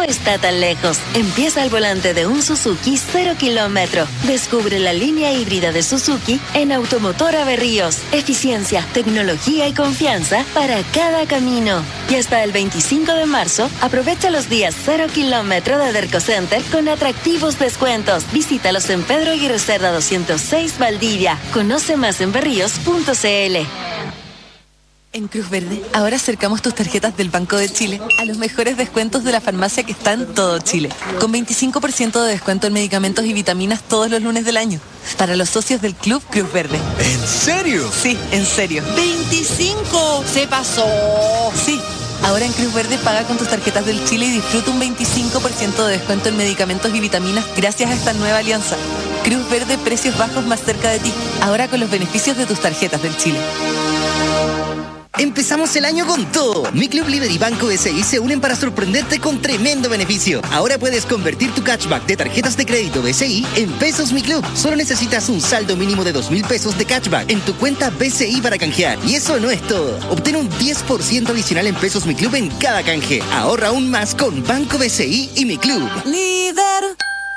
está tan lejos. Empieza al volante de un Suzuki 0 kilómetro. Descubre la línea híbrida de Suzuki en Automotora Berríos. Eficiencia, tecnología y confianza para cada camino. Y hasta el 25 de marzo, aprovecha los días 0 kilómetro de Derco Center con atractivos descuentos. Visítalos en Pedro Aguirre Cerda 206 Valdivia. Conoce más en berríos.cl. En Cruz Verde, ahora acercamos tus tarjetas del Banco de Chile a los mejores descuentos de la farmacia que está en todo Chile. Con 25% de descuento en medicamentos y vitaminas todos los lunes del año. Para los socios del Club Cruz Verde. ¿En serio? Sí, en serio. ¡25! ¡Se pasó! Sí. Ahora en Cruz Verde paga con tus tarjetas del Chile y disfruta un 25% de descuento en medicamentos y vitaminas gracias a esta nueva alianza. Cruz Verde, precios bajos más cerca de ti. Ahora con los beneficios de tus tarjetas del Chile. Empezamos el año con todo. Mi Club Líder y Banco BCI se unen para sorprenderte con tremendo beneficio. Ahora puedes convertir tu cashback de tarjetas de crédito BCI en pesos Mi Club. Solo necesitas un saldo mínimo de 2.000 pesos de cashback en tu cuenta BCI para canjear. Y eso no es todo. Obtén un 10% adicional en pesos Mi Club en cada canje. Ahorra aún más con Banco BCI y Mi Club. Líder.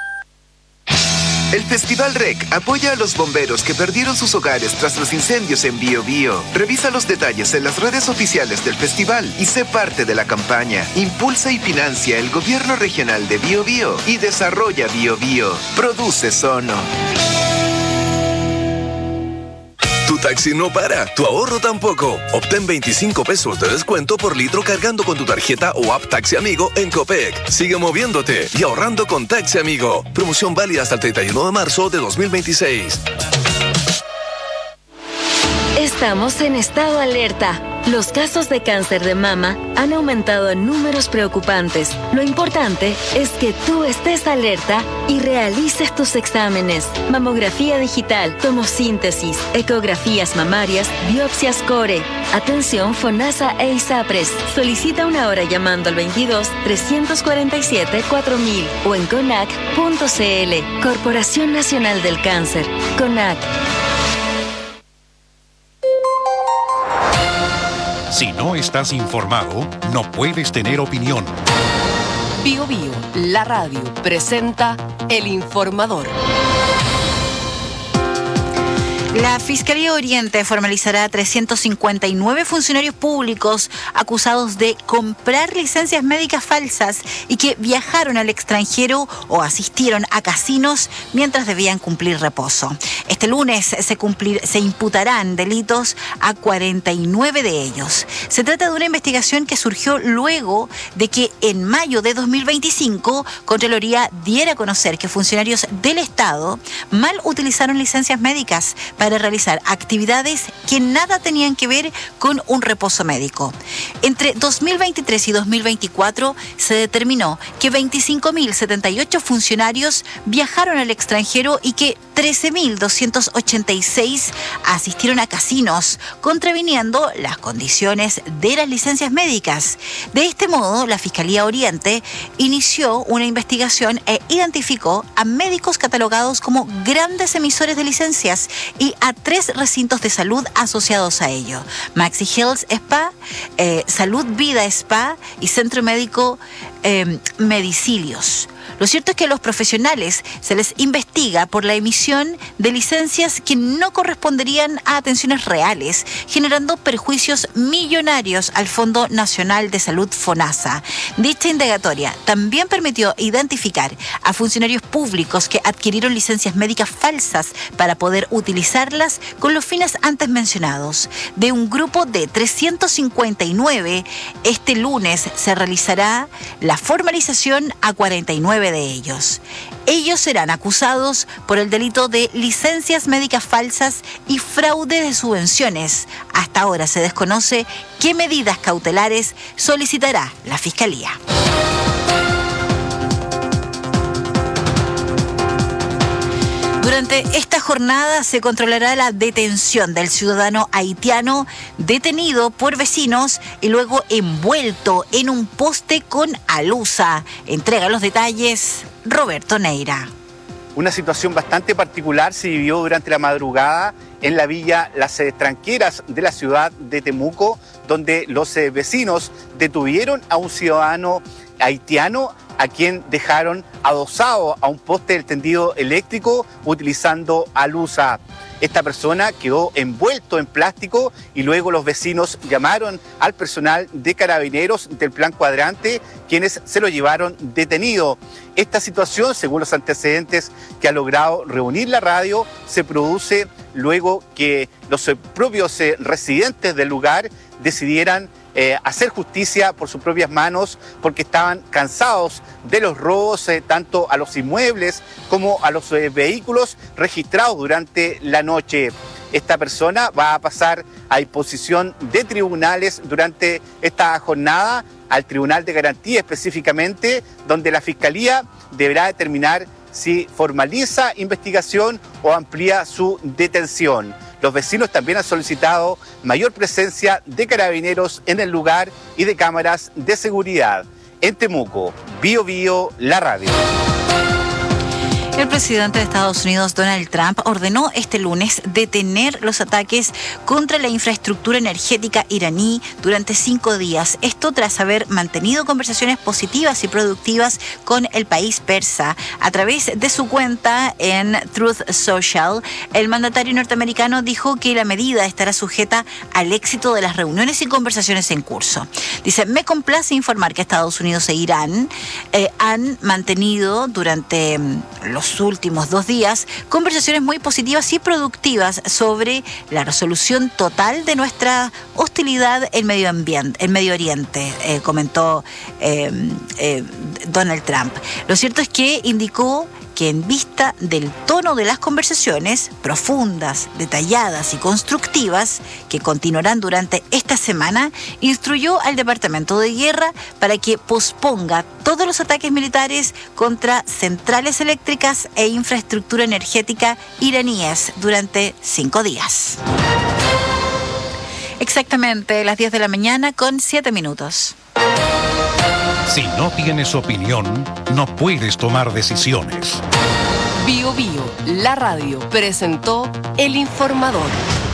El Festival REC apoya a los bomberos que perdieron sus hogares tras los incendios en Biobío. Revisa los detalles en las redes oficiales del festival y sé parte de la campaña. Impulsa y financia el Gobierno Regional de Biobío y desarrolla Biobío. Produce Sono. Tu taxi no para, tu ahorro tampoco. Obtén 25 pesos de descuento por litro cargando con tu tarjeta o app Taxi Amigo en Copec. Sigue moviéndote y ahorrando con Taxi Amigo. Promoción válida hasta el 31 de marzo de 2026. Estamos en estado alerta. Los casos de cáncer de mama han aumentado en números preocupantes. Lo importante es que tú estés alerta y realices tus exámenes. Mamografía digital, tomosíntesis, ecografías mamarias, biopsias core. Atención FONASA e ISAPRES. Solicita una hora llamando al 22-347-4000 o en CONAC.cl. Corporación Nacional del Cáncer. CONAC. Si no estás informado, no puedes tener opinión. Bio Bio, la radio, presenta El Informador. La Fiscalía Oriente formalizará a 359 funcionarios públicos acusados de comprar licencias médicas falsas y que viajaron al extranjero o asistieron a casinos mientras debían cumplir reposo. Este lunes se imputarán delitos a 49 de ellos. Se trata de una investigación que surgió luego de que en mayo de 2025 Contraloría diera a conocer que funcionarios del Estado mal utilizaron licencias médicas para realizar actividades que nada tenían que ver con un reposo médico. Entre 2023 y 2024 se determinó que 25.078 funcionarios viajaron al extranjero y que 13.286 asistieron a casinos, contraviniendo las condiciones de las licencias médicas. De este modo, la Fiscalía Oriente inició una investigación e identificó a médicos catalogados como grandes emisores de licencias y a 3 recintos de salud asociados a ello: Maxi Health Spa, Salud Vida Spa y Centro Médico Medicilios. Lo cierto es que a los profesionales se les investiga por la emisión de licencias que no corresponderían a atenciones reales, generando perjuicios millonarios al Fondo Nacional de Salud FONASA. Dicha indagatoria también permitió identificar a funcionarios públicos que adquirieron licencias médicas falsas para poder utilizarlas con los fines antes mencionados. De un grupo de 359, este lunes se realizará la formalización a 49 de ellos. Ellos serán acusados por el delito de licencias médicas falsas y fraude de subvenciones. Hasta ahora se desconoce qué medidas cautelares solicitará la Fiscalía. Durante esta jornada se controlará la detención del ciudadano haitiano detenido por vecinos y luego envuelto en un poste con alusa. Entrega los detalles Roberto Neira. Una situación bastante particular se vivió durante la madrugada en la villa Las Tranqueras de la ciudad de Temuco, donde los vecinos detuvieron a un ciudadano haitiano a quien dejaron adosado a un poste del tendido eléctrico utilizando alusa. Esta persona quedó envuelto en plástico y luego los vecinos llamaron al personal de Carabineros del Plan Cuadrante, quienes se lo llevaron detenido. Esta situación, según los antecedentes que ha logrado reunir la radio, se produce luego que los propios residentes del lugar decidieran hacer justicia por sus propias manos, porque estaban cansados de los robos tanto a los inmuebles como a los vehículos registrados durante la noche. Esta persona va a pasar a disposición de tribunales durante esta jornada, al Tribunal de Garantía específicamente, donde la Fiscalía deberá determinar si formaliza investigación o amplía su detención. Los vecinos también han solicitado mayor presencia de Carabineros en el lugar y de cámaras de seguridad. En Temuco, Bío Bío, la radio. El presidente de Estados Unidos, Donald Trump, ordenó este lunes detener los ataques contra la infraestructura energética iraní durante 5 días. Esto tras haber mantenido conversaciones positivas y productivas con el país persa. A través de su cuenta en Truth Social, el mandatario norteamericano dijo que la medida estará sujeta al éxito de las reuniones y conversaciones en curso. Dice: me complace informar que Estados Unidos e Irán han mantenido durante los últimos 2 días conversaciones muy positivas y productivas sobre la resolución total de nuestra hostilidad en Medio Oriente, comentó Donald Trump. Lo cierto es que indicó que en vista del tono de las conversaciones profundas, detalladas y constructivas que continuarán durante esta semana, instruyó al Departamento de Guerra para que posponga todos los ataques militares contra centrales eléctricas e infraestructura energética iraníes durante 5 días. Exactamente las 10 de la mañana con 7 minutos. Si no tienes opinión, no puedes tomar decisiones. Bío Bío, la radio, presentó El Informador.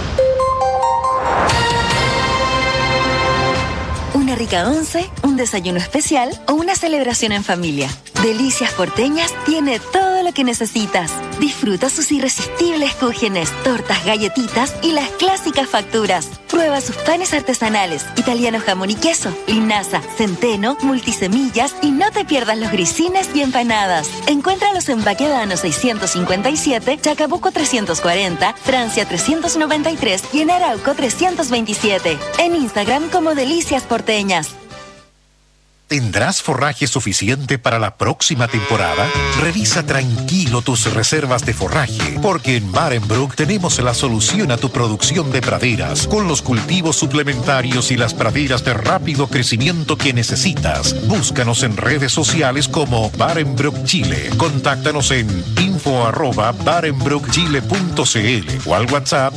Una rica once, un desayuno especial o una celebración en familia. Delicias Porteñas tiene todo lo que necesitas. Disfruta sus irresistibles cúgenes, tortas, galletitas y las clásicas facturas. Prueba sus panes artesanales, italiano jamón y queso, linaza, centeno, multisemillas y no te pierdas los grisines y empanadas. Encuéntralos en Baquedano 657, Chacabuco 340, Francia 393 y en Arauco 327. En Instagram como Delicias Porteñas. ¿Tendrás forraje suficiente para la próxima temporada? Revisa tranquilo tus reservas de forraje, porque en Barenbroek tenemos la solución a tu producción de praderas, con los cultivos suplementarios y las praderas de rápido crecimiento que necesitas. Búscanos en redes sociales como Barenbroek Chile. Contáctanos en info@barenbroekchile.cl o al WhatsApp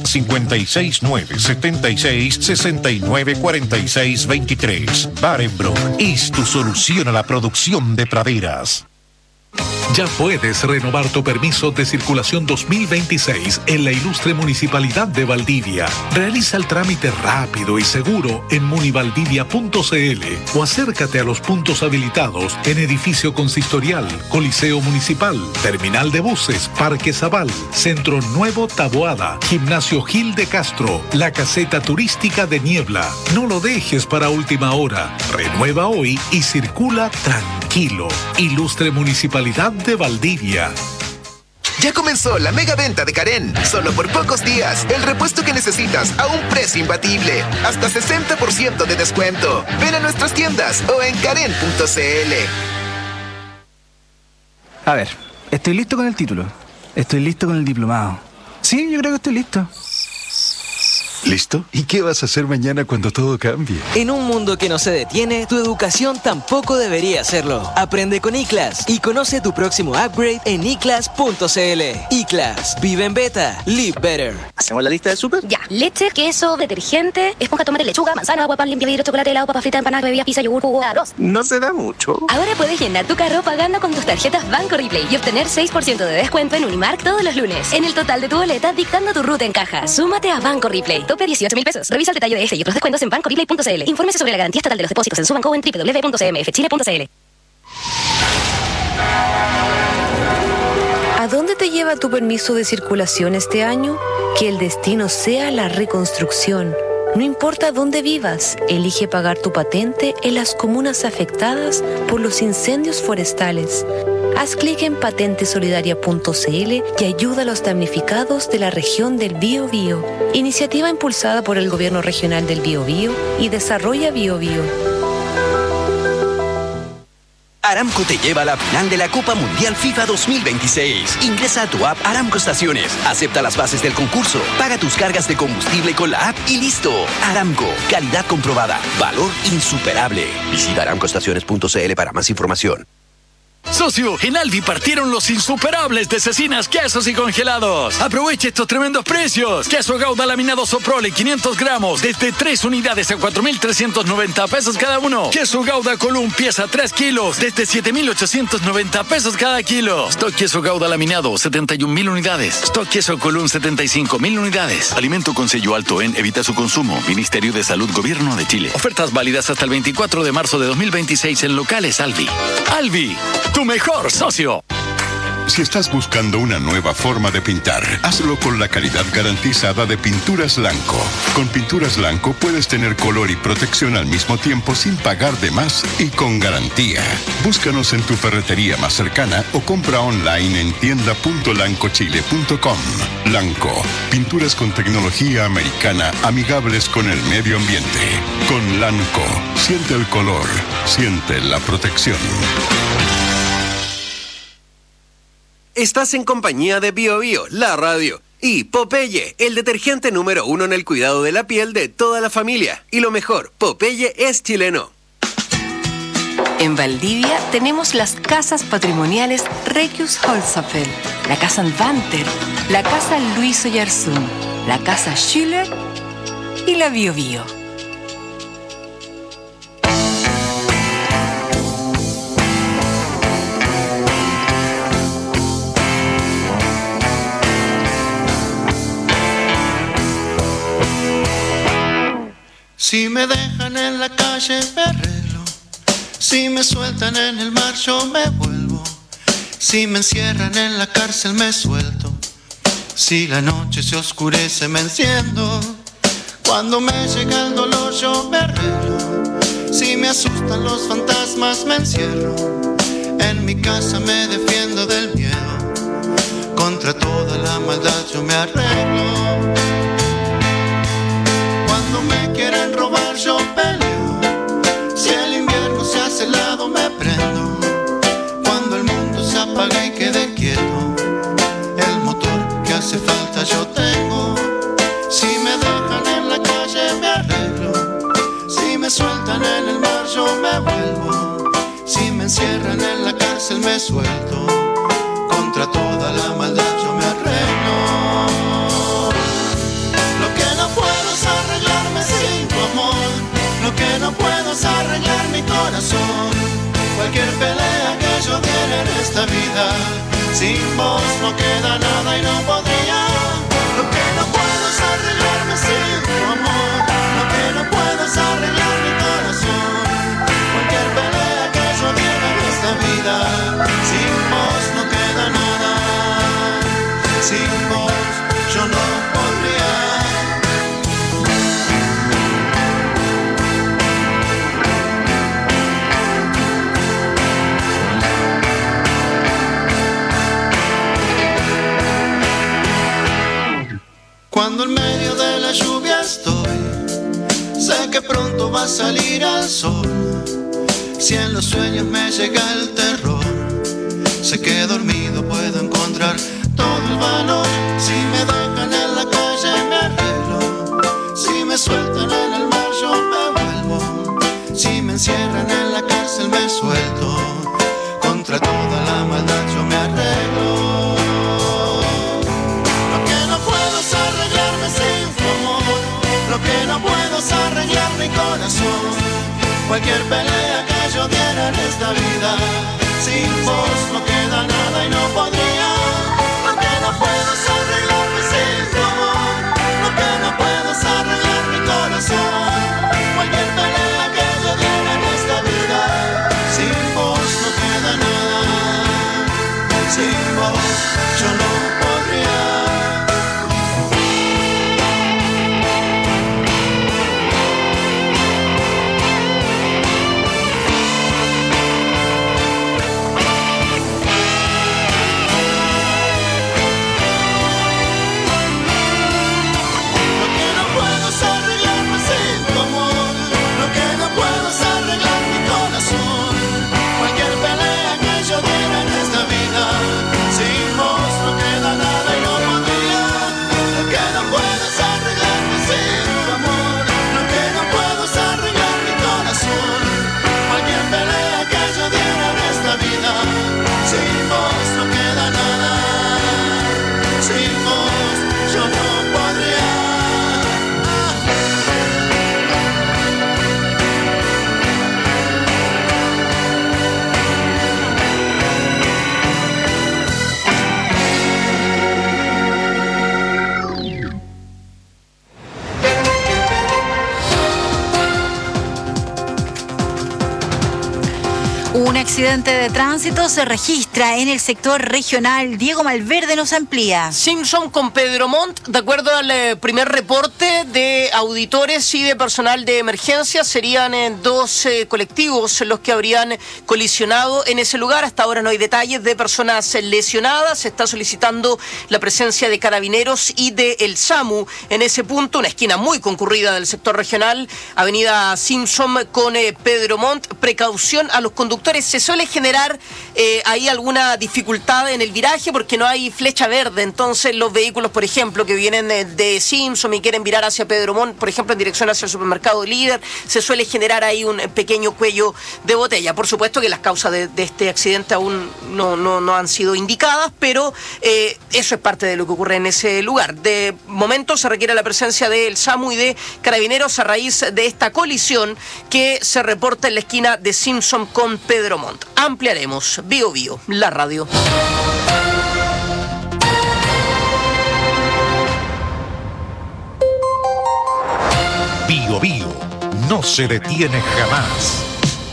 56976694623. Barenbroek es tu solución a la producción de praderas. Ya puedes renovar tu permiso de circulación 2026 en la ilustre Municipalidad de Valdivia. Realiza el trámite rápido y seguro en munivaldivia.cl o acércate a los puntos habilitados en Edificio Consistorial, Coliseo Municipal, Terminal de Buses, Parque Zabal, Centro Nuevo Taboada, Gimnasio Gil de Castro, la Caseta Turística de Niebla. No lo dejes para última hora. Renueva hoy y circula tranquilo. Ilustre Municipalidad de Valdivia. Ya comenzó la mega venta de Karen. Solo por pocos días, el repuesto que necesitas a un precio imbatible. Hasta 60% de descuento. Ven a nuestras tiendas o en karen.cl. A ver, estoy listo con el título. Estoy listo con el diplomado. Sí, yo creo que estoy listo. ¿Listo? ¿Y qué vas a hacer mañana cuando todo cambie? En un mundo que no se detiene, tu educación tampoco debería hacerlo. Aprende con iClass y conoce tu próximo upgrade en iclass.cl. iClass. Vive en beta. Live better. ¿Hacemos la lista del súper? Ya. Leche, queso, detergente, esponja, tomate, lechuga, manzana, agua, pan, limpia vidrio, chocolate, helado, papa frita, empanadas, bebidas, pizza, yogur, jugo, arroz. No se da mucho. Ahora puedes llenar tu carro pagando con tus tarjetas Banco Replay y obtener 6% de descuento en Unimark todos los lunes. En el total de tu boleta, dictando tu ruta en caja. Súmate a Banco Replay. Tope 18.000 pesos. Revisa el detalle de este y otros descuentos en bancoreplay.cl. Infórmese sobre la garantía estatal de los depósitos en su banco o en www.cmfchile.cl. te lleva tu permiso de circulación este año? Que el destino sea la reconstrucción. No importa dónde vivas, elige pagar tu patente en las comunas afectadas por los incendios forestales. Haz clic en patentesolidaria.cl y ayuda a los damnificados de la región del Biobío. Iniciativa impulsada por el Gobierno Regional del Biobío y Desarrolla Biobío. Aramco te lleva a la final de la Copa Mundial FIFA 2026. Ingresa a tu app Aramco Estaciones, acepta las bases del concurso, paga tus cargas de combustible con la app y listo. Aramco, calidad comprobada, valor insuperable. Visita aramcoestaciones.cl para más información. Socio, en Alvi partieron los insuperables de cecinas, quesos y congelados. Aproveche estos tremendos precios. Queso Gouda laminado Soprole 500 gramos desde 3 unidades a 4.390 pesos cada uno. Queso Gouda Column pieza 3 kilos desde 7.890 pesos cada kilo. Stock queso Gouda laminado 71.000 unidades. Stock queso Column 75.000 unidades. Alimento con sello alto en Evita su consumo. Ministerio de Salud Gobierno de Chile. Ofertas válidas hasta el 24 de marzo de 2026 en locales Alvi. Alvi, tu mejor socio. Si estás buscando una nueva forma de pintar, hazlo con la calidad garantizada de Pinturas Lanco. Con Pinturas Lanco puedes tener color y protección al mismo tiempo sin pagar de más y con garantía. Búscanos en tu ferretería más cercana o compra online en tienda.lancochile.com. Lanco, pinturas con tecnología americana amigables con el medio ambiente. Con Lanco, siente el color, siente la protección. Estás en compañía de BioBio, la radio, y Popeye, el detergente número 1 en el cuidado de la piel de toda la familia. Y lo mejor, Popeye es chileno. En Valdivia tenemos las casas patrimoniales Regius Holzapfel, la casa Banter, la casa Luis Oyarzún, la casa Schüller y la BioBio. Si me dejan en la calle me arreglo, si me sueltan en el mar yo me vuelvo, si me encierran en la cárcel me suelto, si la noche se oscurece me enciendo, cuando me llega el dolor yo me arreglo, si me asustan los fantasmas me encierro, en mi casa me defiendo del miedo, contra toda la maldad yo me arreglo. Cuando me quieren robar yo peleo, si el invierno se hace helado me prendo, cuando el mundo se apaga y quede quieto, el motor que hace falta yo tengo, si me dejan en la calle me arreglo, si me sueltan en el mar yo me vuelvo, si me encierran en la cárcel me suelto, contra toda la maldad yo me arreglo. Lo que no puedo es arreglarme sin tu amor, lo que no puedo es arreglar mi corazón, cualquier pelea que yo diera en esta vida, sin vos no queda nada y no podría. Lo que no puedo es arreglarme sin tu amor, lo que no puedo es arreglar mi corazón, cualquier pelea que yo diera en esta vida, sin vos no queda nada, sin vos yo no podría. Cuando en medio de la lluvia estoy, sé que pronto va a salir el sol. Si en los sueños me llega el terror, sé que dormido puedo encontrar todo el valor. Si me dejan en la calle me arreglo, si me sueltan en el mar yo me vuelvo, si me encierran en la cárcel me suelto, contra toda la maldad yo me arreglo. Lo que no puedo es arreglar mi corazón, cualquier pelea que yo diera en esta vida, sin vos no queda nada y no podría. Lo que no puedo es arreglarme sin tu amor, lo que no puedo es arreglar mi corazón, cualquier pelea que yo diera en esta vida, sin vos no queda nada, sin vos yo no accidente de tránsito se registra en el sector regional. Diego Malverde nos amplía. Simpson con Pedro Montt, de acuerdo al primer reporte de auditores y de personal de emergencia, serían dos colectivos los que habrían colisionado en ese lugar. Hasta ahora no hay detalles de personas lesionadas. Se está solicitando la presencia de carabineros y de el SAMU en ese punto, una esquina muy concurrida del sector regional, avenida Simpson con Pedro Montt. Precaución a los conductores. Se suele generar ahí alguna dificultad en el viraje porque no hay flecha verde. Entonces los vehículos, por ejemplo, que vienen de Simpson y quieren virar hacia Pedro Montt, por ejemplo, en dirección hacia el supermercado Líder, se suele generar ahí un pequeño cuello de botella. Por supuesto que las causas de este accidente aún no han sido indicadas, pero eso es parte de lo que ocurre en ese lugar. De momento se requiere la presencia del SAMU y de carabineros a raíz de esta colisión que se reporta en la esquina de Simpson con Pedro Montt. Ampliaremos. Bio Bio, la radio. Bio Bio no se detiene jamás.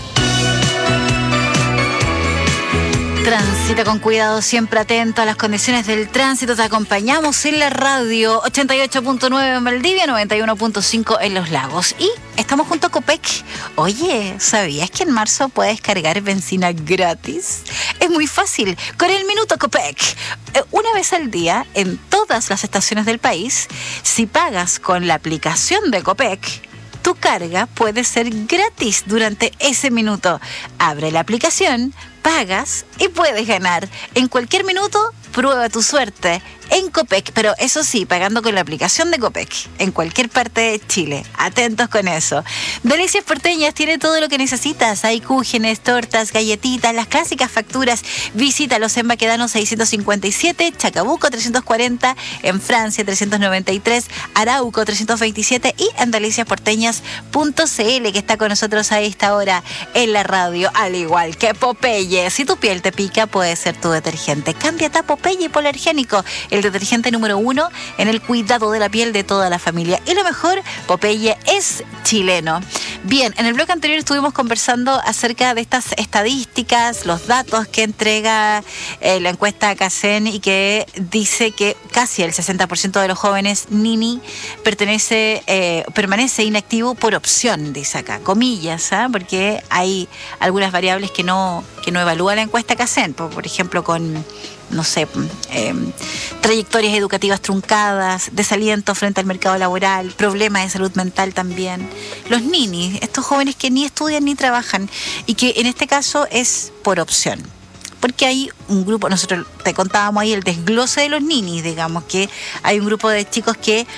Transita con cuidado, siempre atento a las condiciones del tránsito. Te acompañamos en la radio 88.9 en Valdivia, 91.5 en Los Lagos. Y estamos junto a Copec. Oye, ¿sabías que en marzo puedes cargar benzina gratis? Es muy fácil, con el Minuto Copec. Una vez al día, en todas las estaciones del país, si pagas con la aplicación de Copec, tu carga puede ser gratis durante ese minuto. Abre la aplicación, pagas y puedes ganar. En cualquier minuto, prueba tu suerte en Copec, pero eso sí, pagando con la aplicación de Copec, en cualquier parte de Chile. Atentos con eso. Delicias Porteñas tiene todo lo que necesitas. Hay cúgenes, tortas, galletitas, las clásicas facturas. Visítalos en Baquedano 657, Chacabuco 340, en Francia 393, Arauco 327 y en deliciasporteñas.cl, que está con nosotros a esta hora en la radio, al igual que Popeye. Si tu piel te pica, puede ser tu detergente. Cámbiate a Popeye Hipoalergénico, el detergente número 1 en el cuidado de la piel de toda la familia. Y lo mejor, Popeye es chileno. Bien, en el bloque anterior estuvimos conversando acerca de estas estadísticas, los datos que entrega la encuesta CACEN y que dice que casi el 60% de los jóvenes Nini permanece inactivo por opción, dice acá, comillas, ¿eh? Porque hay algunas variables que no evalúa la encuesta CACEN, por ejemplo, con no sé, trayectorias educativas truncadas, desaliento frente al mercado laboral, problemas de salud mental también. Los ninis, estos jóvenes que ni estudian ni trabajan y que en este caso es por opción. Porque hay un grupo, nosotros te contábamos ahí el desglose de los ninis, digamos, que hay un grupo de chicos que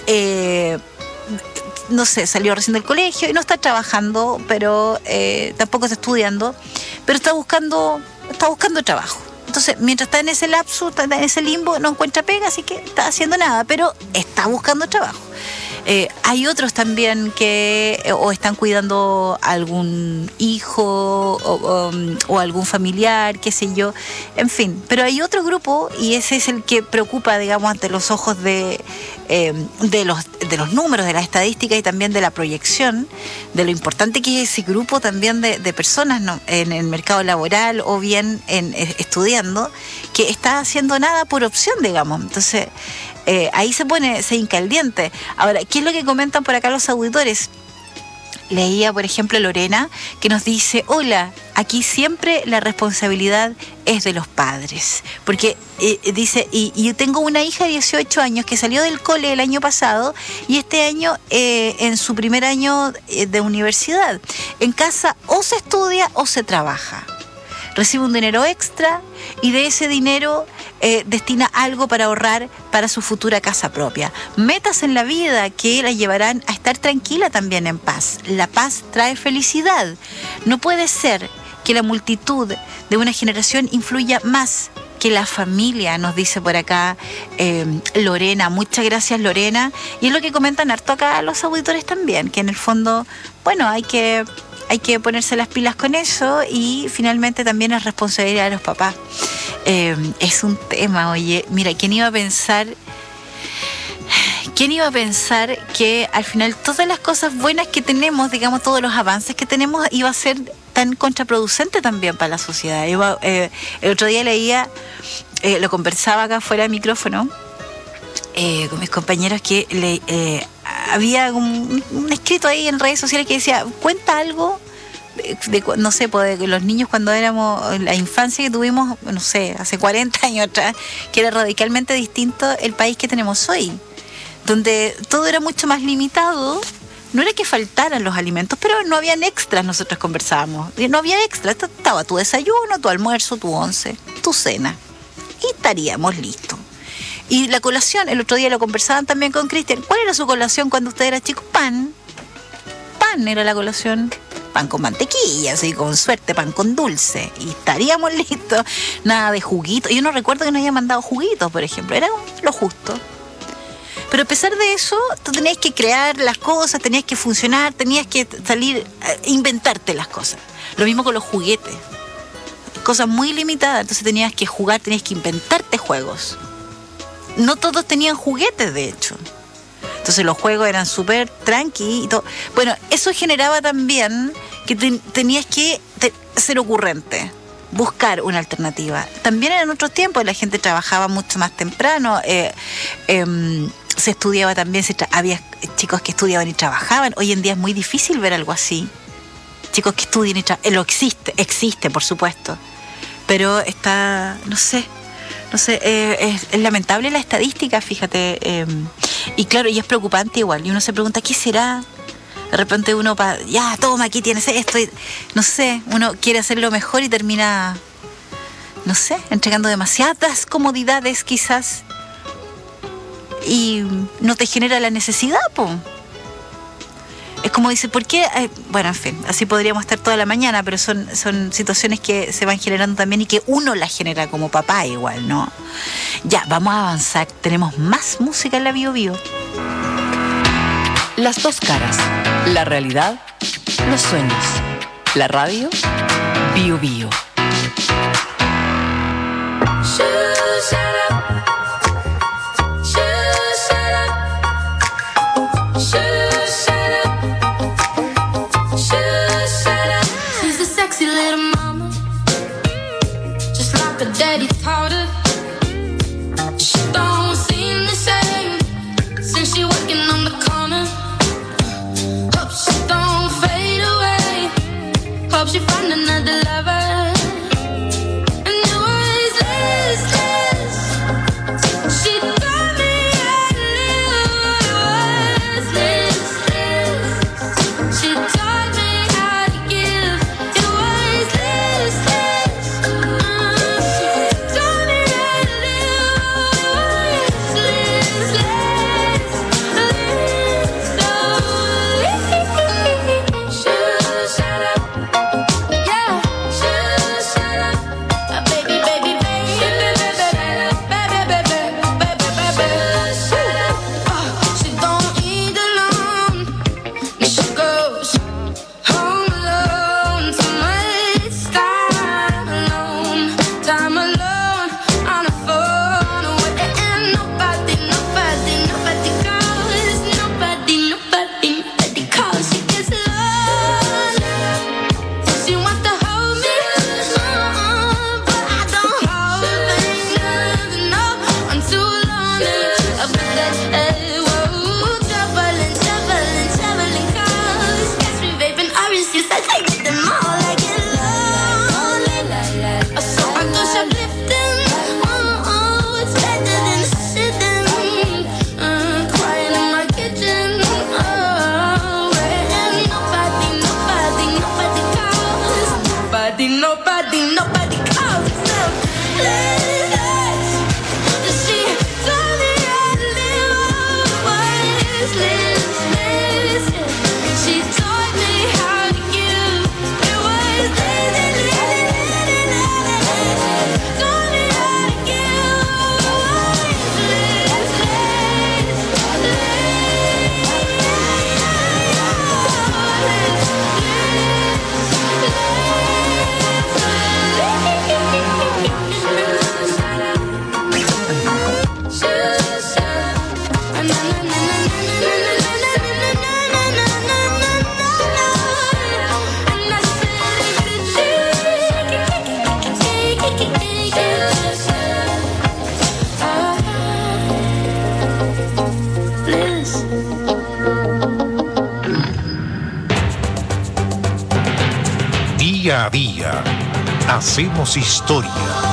no sé, salió recién del colegio y no está trabajando, pero tampoco está estudiando, pero está buscando trabajo. Entonces, mientras está en ese lapso, está en ese limbo, no encuentra pega, así que está haciendo nada, pero está buscando trabajo. Hay otros también que o están cuidando a algún hijo o algún familiar, qué sé yo, en fin. Pero hay otro grupo, y ese es el que preocupa, digamos, ante los ojos de los números, de la estadística y también de la proyección, de lo importante que es ese grupo también de personas, ¿no?, en el mercado laboral o bien estudiando, que está haciendo nada por opción, digamos. Entonces, ahí se hinca el diente. Ahora, ¿qué es lo que comentan por acá los auditores? Leía, por ejemplo, Lorena, que nos dice: hola, aquí siempre la responsabilidad es de los padres. Porque dice, y yo tengo una hija de 18 años que salió del cole el año pasado y este año en su primer año de universidad. En casa o se estudia o se trabaja. Recibe un dinero extra y de ese dinero destina algo para ahorrar para su futura casa propia. Metas en la vida que la llevarán a estar tranquila también en paz. La paz trae felicidad. No puede ser que la multitud de una generación influya más que la familia, nos dice por acá Lorena. Muchas gracias, Lorena. Y es lo que comentan harto acá los auditores también, que en el fondo, bueno, hay que ponerse las pilas con eso y finalmente también es responsabilidad de los papás. Es un tema, oye, mira, ¿quién iba a pensar que al final todas las cosas buenas que tenemos, digamos, todos los avances que tenemos, iba a ser tan contraproducente también para la sociedad. Yo, el otro día leía, lo conversaba acá fuera de micrófono, con mis compañeros, que había un escrito ahí en redes sociales que decía, cuenta algo no sé, pues, de los niños cuando éramos, la infancia que tuvimos, no sé, hace 40 años atrás, que era radicalmente distinto el país que tenemos hoy, donde todo era mucho más limitado. No era que faltaran los alimentos, pero no habían extras, nosotros conversábamos. No había extras, estaba tu desayuno, tu almuerzo, tu once, tu cena. Y estaríamos listos. Y la colación, el otro día lo conversaban también con Cristian. ¿Cuál era su colación cuando usted era chico? Pan. Pan era la colación. Pan con mantequilla, así con suerte, pan con dulce. Y estaríamos listos. Nada de juguitos. Yo no recuerdo que nos hayan mandado juguitos, por ejemplo. Era lo justo. Pero a pesar de eso, tú tenías que crear las cosas, tenías que funcionar, tenías que salir, inventarte las cosas. Lo mismo con los juguetes. Cosas muy limitadas, entonces tenías que jugar, tenías que inventarte juegos. No todos tenían juguetes, de hecho. Entonces los juegos eran súper tranqui y todo. Bueno, eso generaba también que tenías que ser ocurrente, buscar una alternativa. También en otros tiempos la gente trabajaba mucho más temprano, se estudiaba también, había chicos que estudiaban y trabajaban. Hoy en día es muy difícil ver algo así. Chicos que estudian y trabajan. Existe, por supuesto. Pero está, no sé, es lamentable la estadística, fíjate. Y claro, y es preocupante igual. Y uno se pregunta, ¿qué será? De repente uno, ya, toma, aquí tienes esto. Y, no sé, uno quiere hacerlo mejor y termina, no sé, entregando demasiadas comodidades quizás. Y no te genera la necesidad, po. Es como dice, ¿por qué? Bueno, en fin, así podríamos estar toda la mañana, pero son situaciones que se van generando también y que uno las genera como papá igual, ¿no? Ya, vamos a avanzar. Tenemos más música en la Bio Bio. Las dos caras, la realidad, los sueños. La radio, Bio Bio. Daddy taught her. She don't seem the same since she working on the corner. Hope she don't fade away. Hope she find another lover. And it was listless. She told me I was listless. She taught me how to give. It was listless. Día a día. Hacemos historia.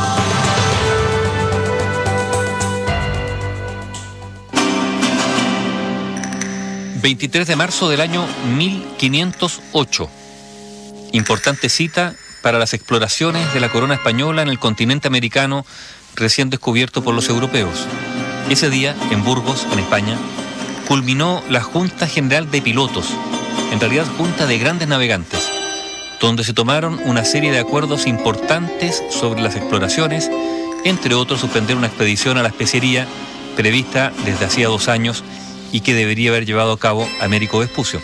...23 de marzo del año 1508... importante cita para las exploraciones de la corona española en el continente americano recién descubierto por los europeos. Ese día, en Burgos, en España, culminó la Junta General de Pilotos, en realidad Junta de Grandes Navegantes, donde se tomaron una serie de acuerdos importantes sobre las exploraciones, entre otros suspender una expedición a la especería prevista desde hacía 2 años y que debería haber llevado a cabo Américo Vespucio.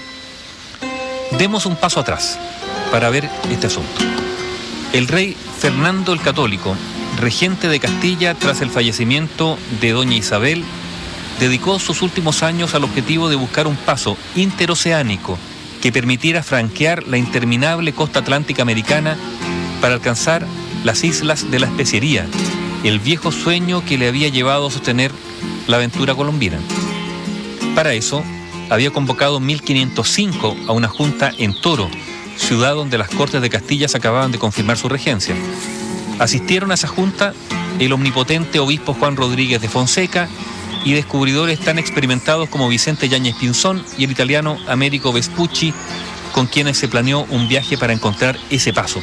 Demos un paso atrás para ver este asunto. El rey Fernando el Católico, regente de Castilla tras el fallecimiento de doña Isabel, dedicó sus últimos años al objetivo de buscar un paso interoceánico que permitiera franquear la interminable costa atlántica americana para alcanzar las islas de la especería, el viejo sueño que le había llevado a sostener la aventura colombina. Para eso, había convocado en 1505 a una junta en Toro, ciudad donde las Cortes de Castilla se acababan de confirmar su regencia. Asistieron a esa junta el omnipotente obispo Juan Rodríguez de Fonseca y descubridores tan experimentados como Vicente Yáñez Pinzón y el italiano Américo Vespucci, con quienes se planeó un viaje para encontrar ese paso.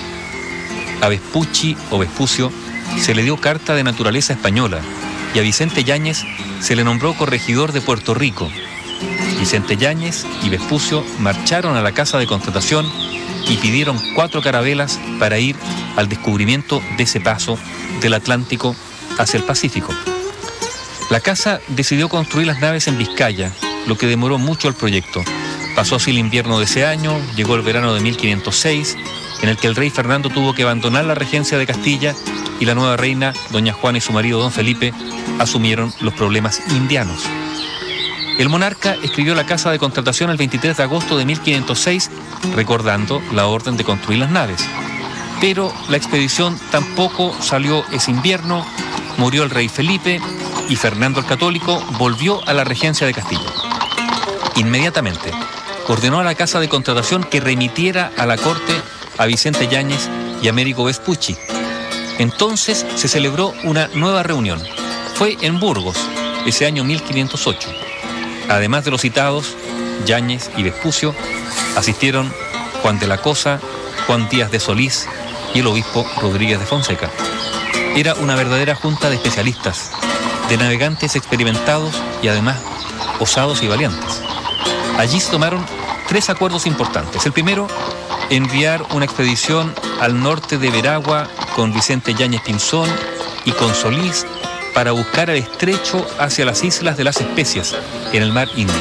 A Vespucci o Vespucio se le dio carta de naturaleza española y a Vicente Yáñez se le nombró corregidor de Puerto Rico. Vicente Yáñez y Vespucio marcharon a la casa de contratación y pidieron 4 carabelas para ir al descubrimiento de ese paso del Atlántico hacia el Pacífico. La casa decidió construir las naves en Vizcaya, lo que demoró mucho el proyecto. Pasó así el invierno de ese año, llegó el verano de 1506, en el que el rey Fernando tuvo que abandonar la regencia de Castilla y la nueva reina, doña Juana, y su marido, don Felipe, asumieron los problemas indianos. El monarca escribió la casa de contratación el 23 de agosto de 1506, recordando la orden de construir las naves. Pero la expedición tampoco salió ese invierno, murió el rey Felipe y Fernando el Católico volvió a la regencia de Castilla. Inmediatamente ordenó a la casa de contratación que remitiera a la corte a Vicente Yáñez y Américo Vespucci. Entonces se celebró una nueva reunión. Fue en Burgos, ese año 1508. Además de los citados, Yáñez y Vespucio, asistieron Juan de la Cosa, Juan Díaz de Solís y el obispo Rodríguez de Fonseca. Era una verdadera junta de especialistas, de navegantes experimentados y además osados y valientes. Allí se tomaron 3 acuerdos importantes. El primero, enviar una expedición al norte de Veragua con Vicente Yáñez Pinzón y con Solís para buscar el estrecho hacia las islas de las Especias, en el mar Índico.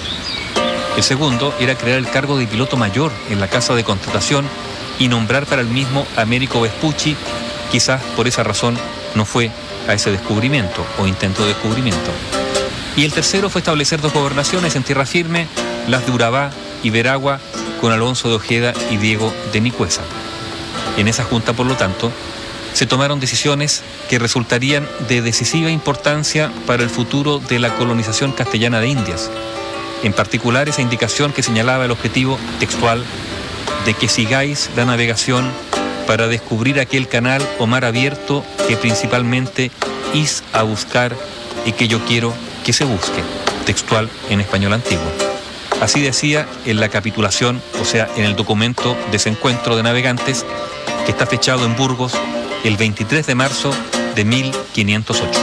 El segundo era crear el cargo de piloto mayor en la casa de contratación y nombrar para el mismo Américo Vespucci. Quizás por esa razón no fue a ese descubrimiento o intento de descubrimiento. Y el tercero fue establecer 2 gobernaciones en tierra firme, las de Urabá y Veragua, con Alonso de Ojeda y Diego de Nicuesa. En esa junta, por lo tanto, se tomaron decisiones que resultarían de decisiva importancia para el futuro de la colonización castellana de Indias. En particular, esa indicación que señalaba el objetivo textual de que sigáis la navegación para descubrir aquel canal o mar abierto que principalmente is a buscar y que yo quiero que se busque, textual en español antiguo. Así decía en la capitulación, o sea, en el documento de ese encuentro de navegantes que está fechado en Burgos el 23 de marzo de 1508.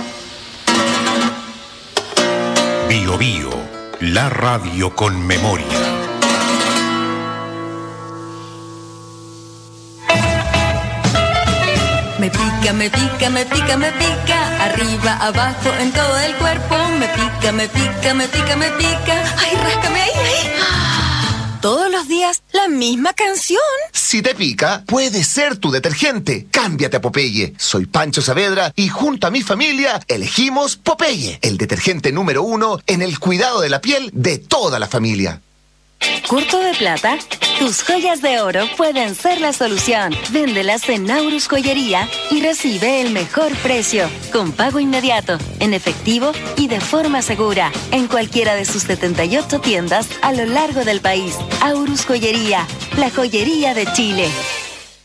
Bio Bio, la radio con memoria. Me pica, me pica, me pica, me pica, arriba, abajo, en todo el cuerpo. Me pica, me pica, me pica, me pica. Ay, ráscame ahí, ahí. Todos los días la misma canción. Si te pica, puede ser tu detergente. Cámbiate a Popeye. Soy Pancho Saavedra y junto a mi familia elegimos Popeye, el detergente número 1 en el cuidado de la piel de toda la familia. ¿Corto de plata? Tus joyas de oro pueden ser la solución. Véndelas en Naurus Joyería y recibe el mejor precio, con pago inmediato, en efectivo y de forma segura, en cualquiera de sus 78 tiendas a lo largo del país. Aurus Joyería, la joyería de Chile.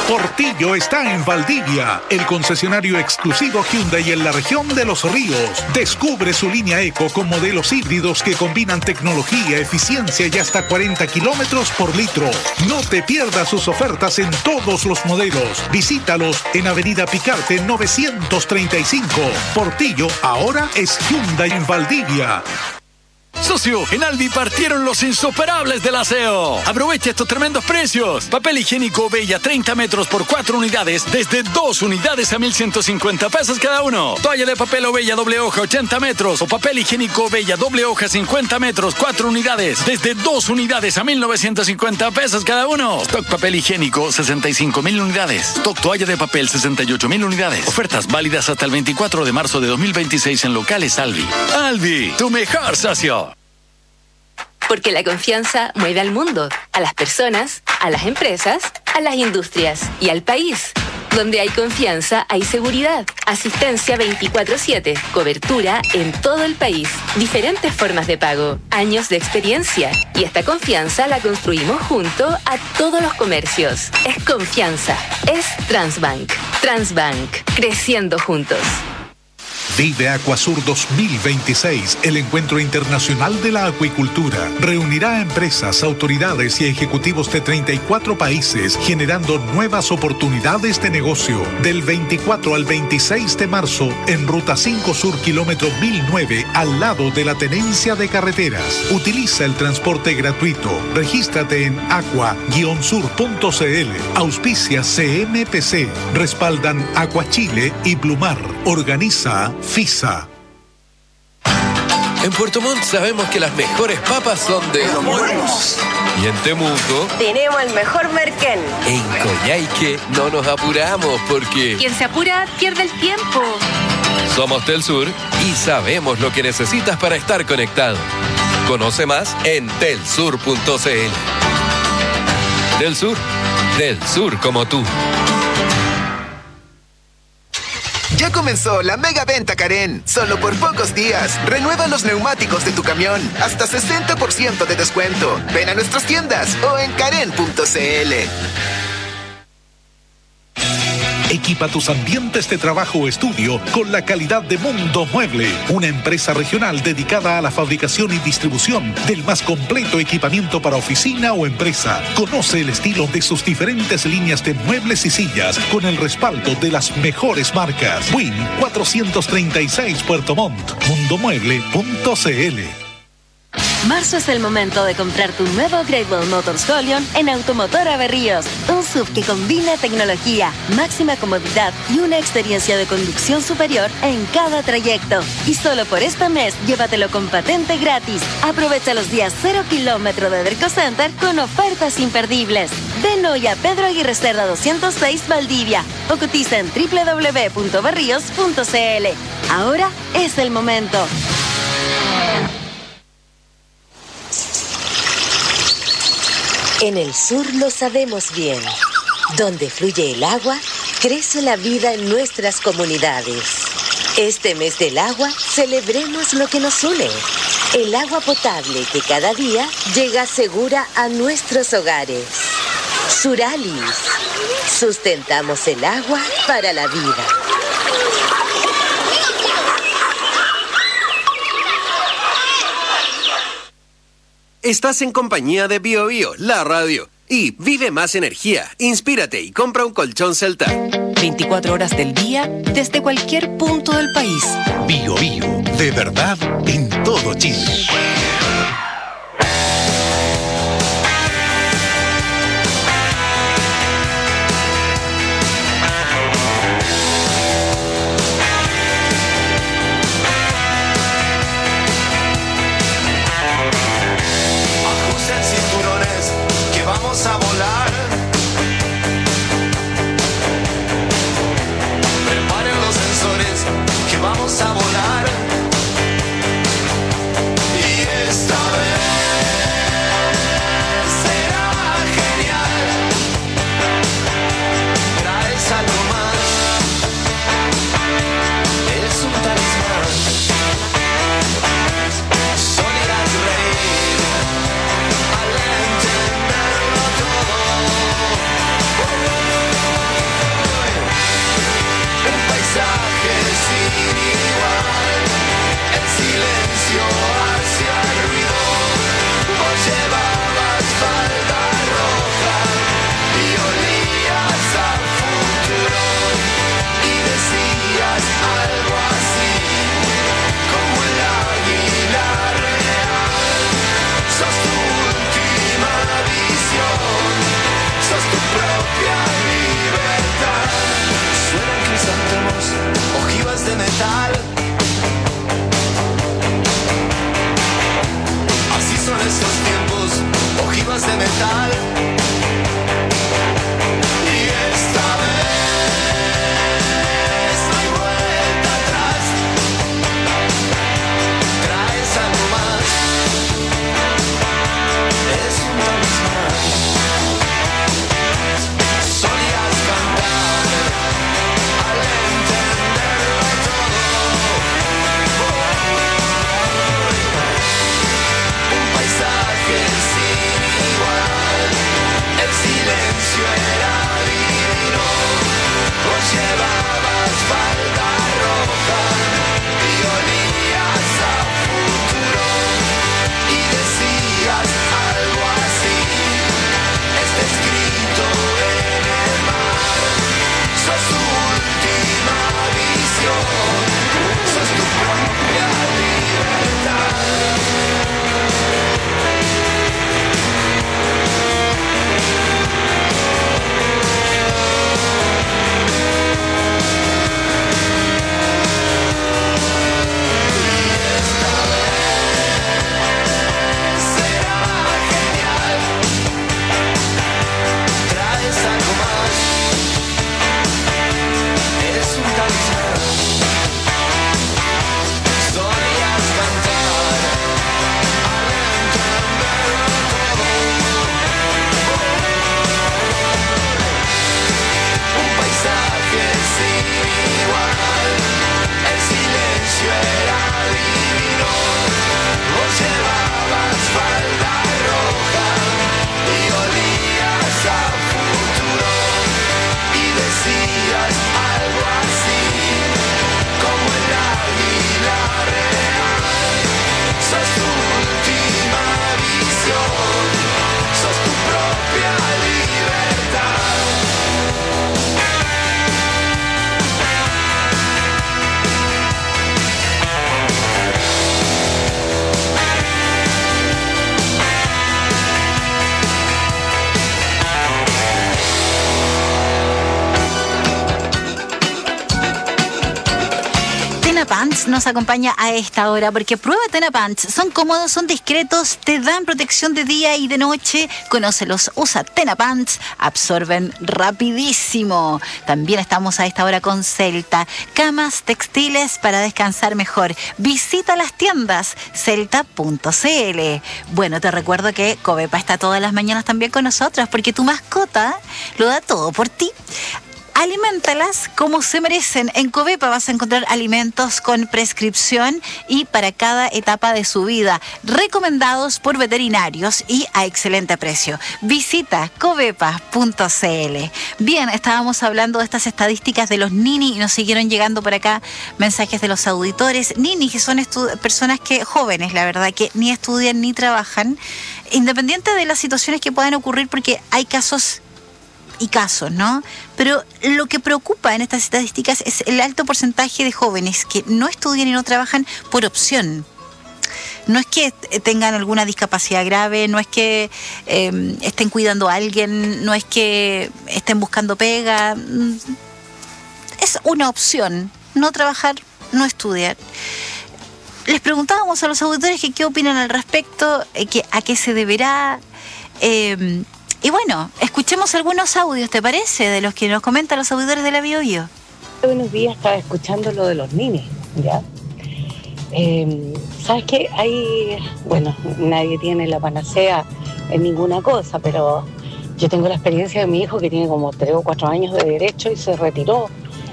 Portillo está en Valdivia, el concesionario exclusivo Hyundai en la región de Los Ríos. Descubre su línea Eco con modelos híbridos que combinan tecnología, eficiencia y hasta 40 kilómetros por litro. No te pierdas sus ofertas en todos los modelos. Visítalos en Avenida Picarte 935. Portillo ahora es Hyundai en Valdivia. Socio, en Albi partieron los insuperables del aseo. Aprovecha estos tremendos precios. Papel higiénico Bella 30 metros por 4 unidades desde 2 unidades a 1,150 pesos cada uno. Toalla de papel Bella doble hoja 80 metros o papel higiénico Bella doble hoja 50 metros 4 unidades desde 2 unidades a 1,950 pesos cada uno. Stock papel higiénico 65,000 unidades. Stock toalla de papel 68,000 unidades. Ofertas válidas hasta el 24 de marzo de 2026 en locales Albi. Albi, tu mejor socio. Porque la confianza mueve al mundo, a las personas, a las empresas, a las industrias y al país. Donde hay confianza, hay seguridad. Asistencia 24/7, cobertura en todo el país, diferentes formas de pago, años de experiencia. Y esta confianza la construimos junto a todos los comercios. Es confianza, es Transbank. Transbank, creciendo juntos. Vive Acuasur 2026, el encuentro internacional de la acuicultura. Reunirá a empresas, autoridades y ejecutivos de 34 países, generando nuevas oportunidades de negocio. Del 24 al 26 de marzo, en Ruta 5 Sur, kilómetro 1009, al lado de la Tenencia de Carreteras. Utiliza el transporte gratuito. Regístrate en aqua-sur.cl. Auspicia CMPC. Respaldan Acuachile y Plumar. Organiza FISA. En Puerto Montt sabemos que las mejores papas son de los buenos. Y en Temuco tenemos el mejor merquén. En Coyhaique no nos apuramos porque Quien se apura pierde el tiempo. somos Telsur y sabemos lo que necesitas para estar conectado. Conoce más en telsur.cl. Telsur, del sur como tú. Ya comenzó la mega venta Karen. Solo por pocos días. Renueva los neumáticos de tu camión. Hasta 60% de descuento. Ven a nuestras tiendas o en karen.cl. Equipa tus ambientes de trabajo o estudio con la calidad de Mundo Mueble, una empresa regional dedicada a la fabricación y distribución del más completo equipamiento para oficina o empresa. Conoce el estilo de sus diferentes líneas de muebles y sillas con el respaldo de las mejores marcas. Win 436 Puerto Montt. Mundomueble.cl. Marzo es el momento de comprar tu nuevo Great Wall Motors Golion en Automotora Berríos. Un SUV que combina tecnología, máxima comodidad y una experiencia de conducción superior en cada trayecto. Y solo por este mes, llévatelo con patente gratis. Aprovecha los días 0 kilómetro de Derco Center con ofertas imperdibles. Ven hoy a Pedro Aguirre Cerda 206 Valdivia o cotiza en www.berrios.cl. Ahora es el momento. En el sur lo sabemos bien. Donde fluye el agua, crece la vida en nuestras comunidades. Este mes del agua, celebremos lo que nos une. El agua potable que cada día llega segura a nuestros hogares. Suralis. Sustentamos el agua para la vida. Estás en compañía de BioBio, la radio. Y vive más energía, inspírate y compra un colchón Celta. 24 horas del día, desde cualquier punto del país. BioBio, de verdad, en todo Chile. Vamos a volar. Preparen los sensores que vamos a volar. Y esta vez Tenapants nos acompaña a esta hora porque prueba Tenapants. Son cómodos, son discretos, te dan protección de día y de noche. Conócelos, usa Tenapants, absorben rapidísimo. También estamos a esta hora con Celta. Camas textiles para descansar mejor. Visita las tiendas celta.cl. Bueno, te recuerdo que Covepa está todas las mañanas también con nosotras porque tu mascota lo da todo por ti. Aliméntalas como se merecen. En Covepa vas a encontrar alimentos con prescripción y para cada etapa de su vida, recomendados por veterinarios y a excelente precio. Visita covepa.cl. Bien, estábamos hablando de estas estadísticas de los nini y nos siguieron llegando por acá mensajes de los auditores. Nini, que son personas que jóvenes, la verdad, que ni estudian ni trabajan, independiente de las situaciones que puedan ocurrir, porque hay casos y casos, ¿no? Pero lo que preocupa en estas estadísticas es el alto porcentaje de jóvenes que no estudian y no trabajan por opción. No es que tengan alguna discapacidad grave, no es que estén cuidando a alguien, no es que estén buscando pega. Es una opción, no trabajar, no estudiar. Les preguntábamos a los auditores que qué opinan al respecto, a qué se deberá. Y bueno, escuchemos algunos audios, ¿te parece? De los que nos comentan los auditores de la Bio Bio. Buenos días, estaba escuchando lo de los ninis, ¿ya? ¿Sabes qué? Nadie tiene la panacea en ninguna cosa, pero yo tengo la experiencia de mi hijo que tiene como 3 o 4 años de derecho y se retiró.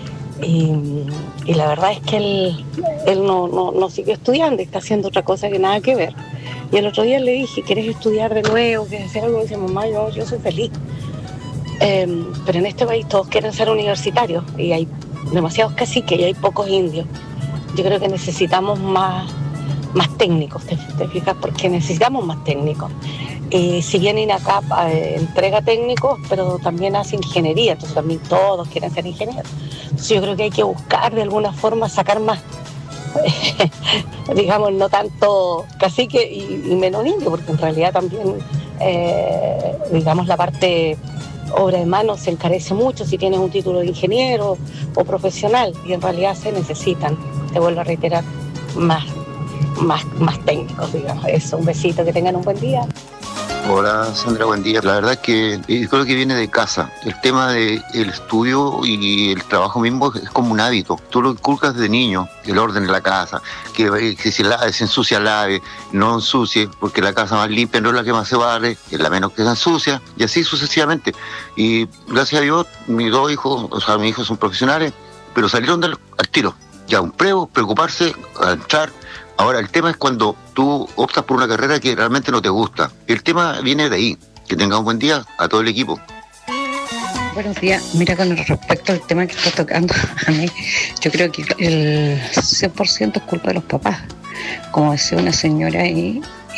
Y la verdad es que él no siguió estudiando y está haciendo otra cosa que nada que ver. Y el otro día le dije, ¿quieres estudiar de nuevo? ¿Quieres hacer algo? Y dice, mamá, yo soy feliz. Pero en este país todos quieren ser universitarios y hay demasiados caciques y hay pocos indios. Yo creo que necesitamos más técnicos, ¿te fijas? Porque necesitamos más técnicos. Si bien INACAP entrega técnicos, pero también hace ingeniería, entonces también todos quieren ser ingenieros. Entonces yo creo que hay que buscar de alguna forma sacar más, digamos, no tanto cacique y menos indio, porque en realidad también, digamos, la parte obra de mano se encarece mucho si tienes un título de ingeniero o profesional, y en realidad se necesitan, te vuelvo a reiterar, más técnicos, digamos. Eso, un besito, que tengan un buen día. Hola Sandra, buen día. La verdad es que creo que viene de casa. El tema del estudio y el trabajo mismo es como un hábito. Tú lo inculcas de niño, el orden de la casa, que se ensucia, lave, no ensucie, porque la casa más limpia no es la que más se barre, es la menos que se ensucia, y así sucesivamente. Y gracias a Dios, mis 2 hijos, mis hijos son profesionales, pero salieron al tiro. Ya un preocuparse, a entrar. Ahora, el tema es cuando tú optas por una carrera que realmente no te gusta. El tema viene de ahí. Que tenga un buen día a todo el equipo. Buenos días. Mira, con respecto al tema que está tocando a mí, yo creo que el 100% es culpa de los papás. Como decía una señora ahí,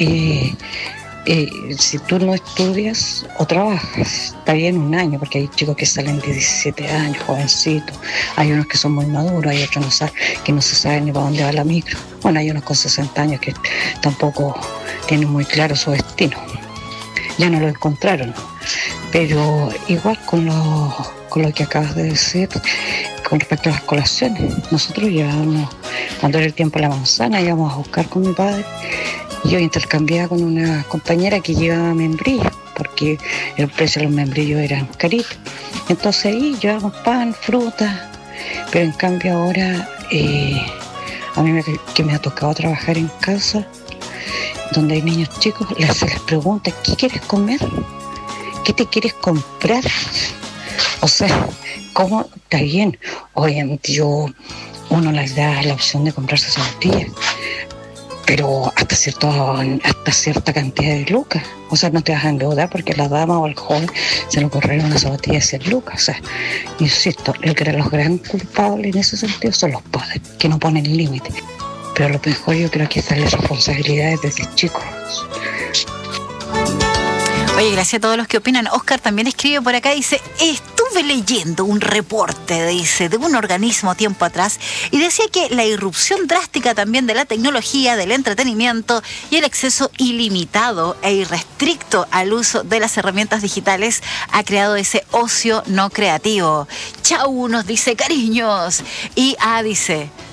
si tú no estudias o trabajas, está bien 1 año, porque hay chicos que salen de 17 años, jovencitos, hay unos que son muy maduros, hay otros que no se saben ni para dónde va la micro. Bueno, hay unos con 60 años que tampoco tienen muy claro su destino, ya no lo encontraron. Pero igual con lo que acabas de decir con respecto a las colaciones, nosotros llevábamos, cuando era el tiempo de la manzana, íbamos a buscar con mi padre. Yo intercambiaba con una compañera que llevaba membrillos, porque el precio de los membrillos eran caritos. Entonces ahí llevábamos pan, fruta, pero en cambio ahora, a mí que me ha tocado trabajar en casa, donde hay niños chicos, se les pregunta, ¿qué quieres comer? ¿Qué te quieres comprar? O sea, ¿cómo? Está bien, obviamente uno les da la opción de comprarse zapatillas, pero hasta cierta cantidad de lucas. O sea, no te vas a endeudar porque la dama o el joven se le ocurrieron una zapatilla de 100 lucas. O sea, insisto, los gran culpables en ese sentido son los padres, que no ponen límite. Pero lo mejor yo creo que es darles responsabilidades desde chicos. Oye, gracias a todos los que opinan. Oscar también escribe por acá, dice, estuve leyendo un reporte, dice, de un organismo tiempo atrás, y decía que la irrupción drástica también de la tecnología, del entretenimiento y el acceso ilimitado e irrestricto al uso de las herramientas digitales ha creado ese ocio no creativo. Chau, nos dice, cariños. Y dice,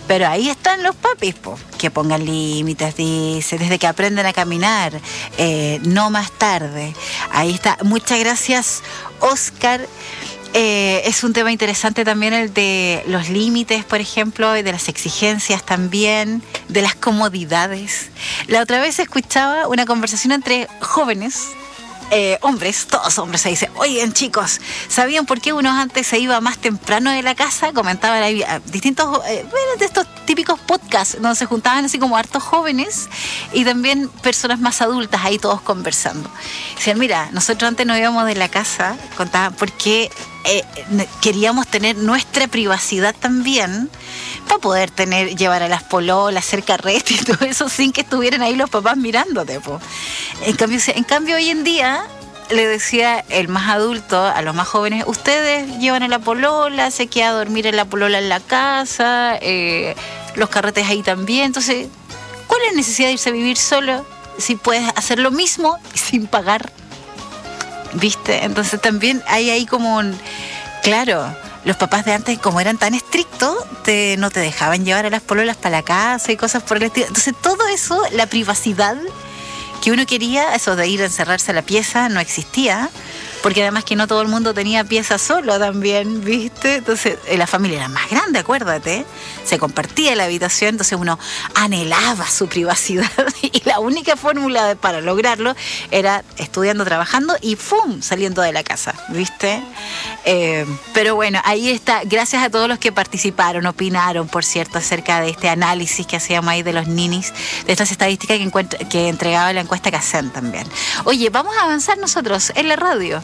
Pero ahí están los papis, po, que pongan límites, dice, desde que aprenden a caminar, no más tarde. Ahí está. Muchas gracias, Oscar. Es un tema interesante también el de los límites, por ejemplo, y de las exigencias también, de las comodidades. La otra vez escuchaba una conversación entre jóvenes, hombres, todos hombres, se dice, oigan chicos, ¿sabían por qué uno antes se iba más temprano de la casa? Comentaban ahí distintos, de estos típicos podcasts, donde se juntaban así como hartos jóvenes y también personas más adultas ahí todos conversando. Decían, mira, nosotros antes no íbamos de la casa, contaban, porque queríamos tener nuestra privacidad también para poder llevar a las pololas, hacer carrete y todo eso sin que estuvieran ahí los papás mirándote, po. En cambio hoy en día le decía el más adulto a los más jóvenes, ustedes llevan a la polola, se queda a dormir en la polola en la casa, los carretes ahí también, entonces ¿cuál es la necesidad de irse a vivir solo si puedes hacer lo mismo sin pagar? ¿Viste? Entonces también hay ahí como claro, los papás de antes, como eran tan estrictos, no te dejaban llevar a las pololas para la casa y cosas por el estilo. Entonces todo eso, la privacidad que uno quería, eso de ir a encerrarse a la pieza, no existía, porque además que no todo el mundo tenía pieza solo también, ¿viste? Entonces la familia era más grande, acuérdate, se compartía la habitación, entonces uno anhelaba su privacidad y la única fórmula para lograrlo era estudiando, trabajando y ¡fum! Saliendo de la casa, ¿viste? Pero bueno, ahí está, gracias a todos los que participaron, opinaron, por cierto, acerca de este análisis que hacíamos ahí de los ninis, de estas estadísticas que entregaba la encuesta Kaizen también. Oye, vamos a avanzar nosotros en la radio.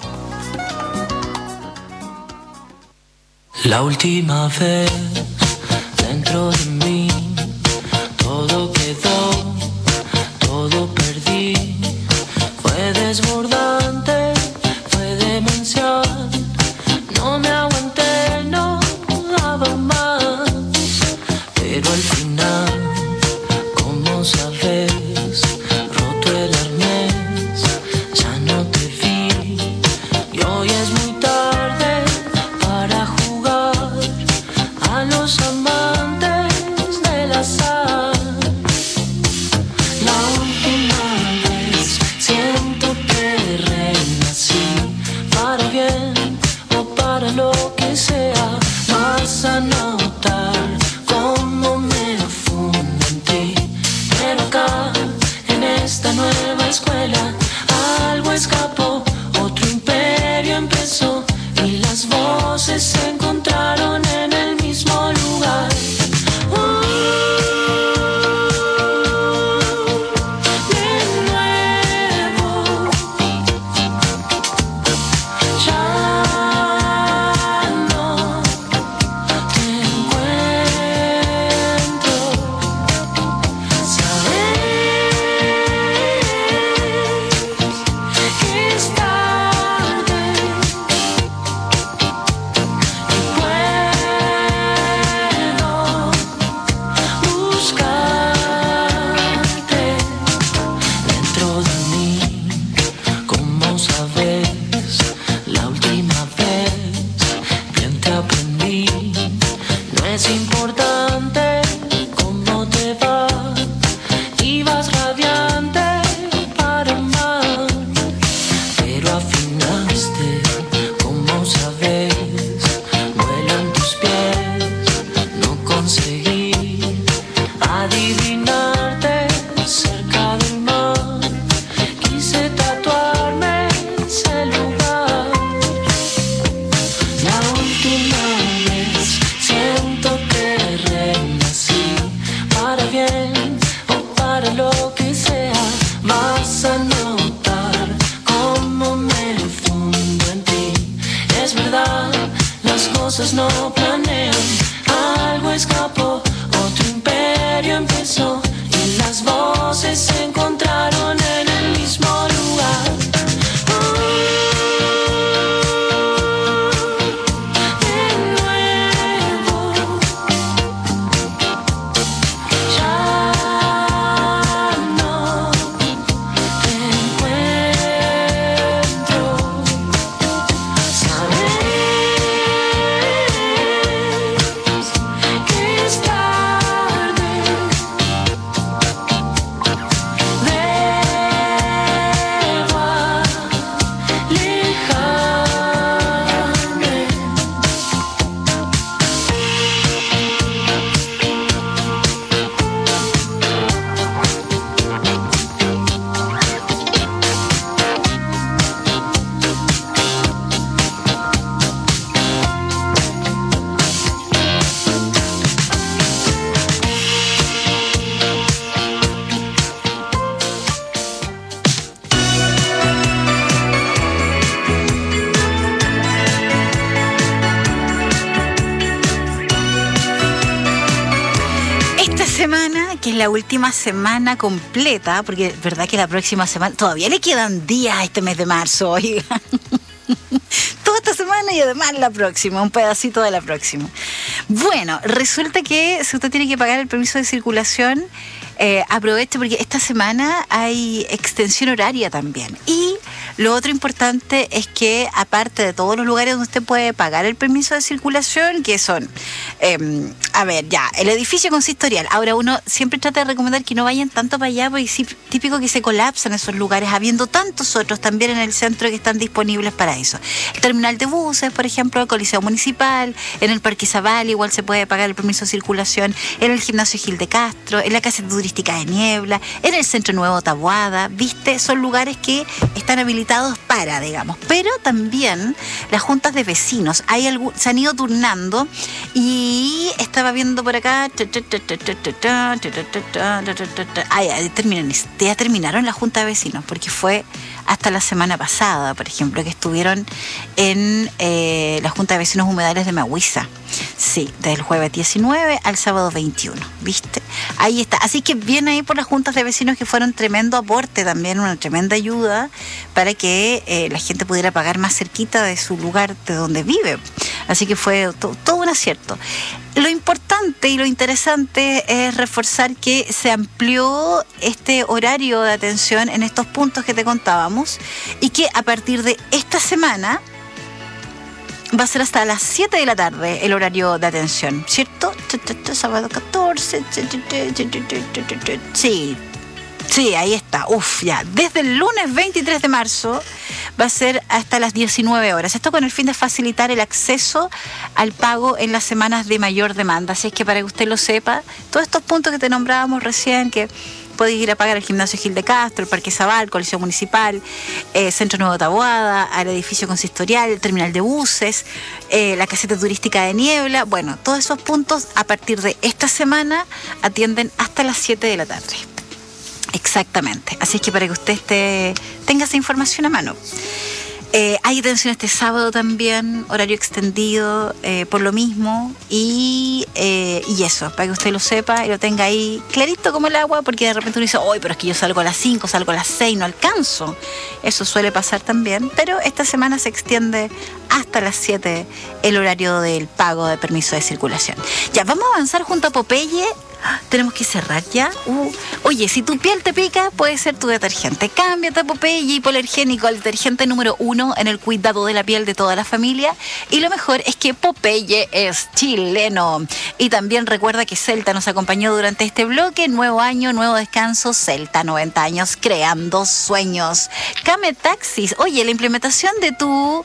La última vez dentro de mí todo quedó, todo perdí. Fue desbordante, fue demencial. No me aguanté, no daba más. Pero al final, como sabes, roto el arnés, ya no te vi. Y hoy es muy tarde para jugar a los amantes del azar. La última vez siento que renací, para bien o para lo que sea. Vas a notar cómo me fundo en ti, pero acá en esta nueva escuela algo escapó, otro imperio empezó y las voces se encontraron en el mismo lugar. De nuevo, ya no te encuentro. Sabes que es tarde y puedo buscarte dentro de mí. Como sabes, la última vez bien te aprendí. No es importante cómo te va, ibas radiante para amar, pero afinaste, como sabes, vuelan tus pies, no conseguí adivinarte cerca del mar, quise tatuarme ese lugar. La última vez siento que semana, que es la última semana completa, porque es verdad que la próxima semana, todavía le quedan días a este mes de marzo, oigan. Toda esta semana y además la próxima, un pedacito de la próxima. Bueno, resulta que si usted tiene que pagar el permiso de circulación, aproveche porque esta semana hay extensión horaria también. Y lo otro importante es que aparte de todos los lugares donde usted puede pagar el permiso de circulación, que son, el edificio consistorial. Ahora uno siempre trata de recomendar que no vayan tanto para allá porque es típico que se colapsan esos lugares, habiendo tantos otros también en el centro que están disponibles para eso. El terminal de buses, por ejemplo, el Coliseo Municipal, en el Parque Zaval igual se puede pagar el permiso de circulación, en el Gimnasio Gil de Castro, en la Casa Turística de Niebla, en el Centro Nuevo Taboada, ¿viste? Son lugares que están habilitados para, digamos. Pero también las juntas de vecinos, se han ido turnando y estaba viendo por acá, ya terminaron la junta de vecinos, porque fue hasta la semana pasada, por ejemplo, que estuvieron en la Junta de Vecinos Humedales de Mahuiza. Sí, del jueves 19 al sábado 21, ¿viste? Ahí está. Así que bien ahí por las juntas de vecinos, que fueron tremendo aporte también, una tremenda ayuda para que la gente pudiera pagar más cerquita de su lugar de donde vive. Así que fue todo un acierto. Lo importante y lo interesante es reforzar que se amplió este horario de atención en estos puntos que te contábamos y que a partir de esta semana va a ser hasta las 7 de la tarde el horario de atención, ¿cierto? Sábado 14. Sí, ahí está. Ya. Desde el lunes 23 de marzo va a ser hasta las 19 horas. Esto con el fin de facilitar el acceso al pago en las semanas de mayor demanda. Así es que para que usted lo sepa, todos estos puntos que te nombrábamos recién, que podéis ir a pagar al Gimnasio Gil de Castro, el Parque Zaval, Coliseo Municipal, Centro Nuevo Taboada, al edificio consistorial, el terminal de buses, la caseta turística de Niebla. Bueno, todos esos puntos a partir de esta semana atienden hasta las 7 de la tarde. Exactamente. Así es que para que usted tenga esa información a mano. Hay atención este sábado también, horario extendido, por lo mismo, y eso, para que usted lo sepa y lo tenga ahí clarito como el agua, porque de repente uno dice, pero es que yo salgo a las 5, salgo a las 6, no alcanzo. Eso suele pasar también, pero esta semana se extiende hasta las 7 el horario del pago de permiso de circulación. Ya, vamos a avanzar junto a Popeye. Tenemos que cerrar ya. Oye, si tu piel te pica, puede ser tu detergente. Cámbiate a Popeye Hipoalergénico, el detergente número 1 en el cuidado de la piel de toda la familia. Y lo mejor es que Popeye es chileno. Y también recuerda que Celta nos acompañó durante este bloque. Nuevo año, nuevo descanso. Celta, 90 años creando sueños. Came Taxis. Oye, la implementación de tu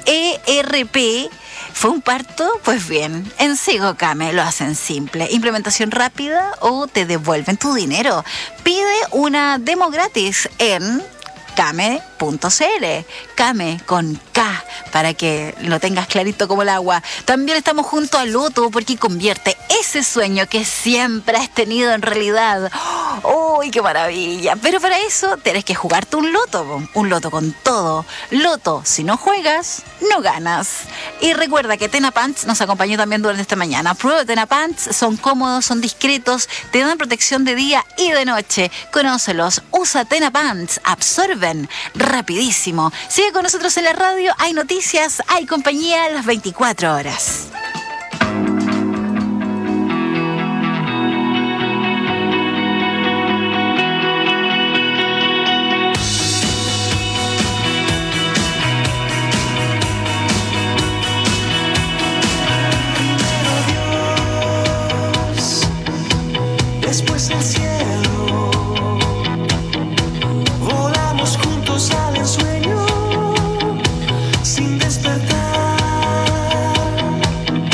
ERP ¿fue un parto? Pues bien, en Sigo Came lo hacen simple. Implementación rápida o te devuelven tu dinero. Pide una demo gratis en Came.cl. Came con K, para que lo tengas clarito como el agua. También estamos junto a Loto, porque convierte ese sueño que siempre has tenido en realidad. ¡Uy, qué maravilla! Pero para eso tienes que jugarte un loto con todo. Loto, si no juegas, no ganas. Y recuerda que Tena Pants nos acompañó también durante esta mañana. Prueba Tena Pants, son cómodos, son discretos, te dan protección de día y de noche. Conócelos, usa Tena Pants, absorben rapidísimo. Sigue con nosotros en la radio, hay noticias, hay compañía a las 24 horas. Después del cielo, volamos juntos al ensueño, sin despertar.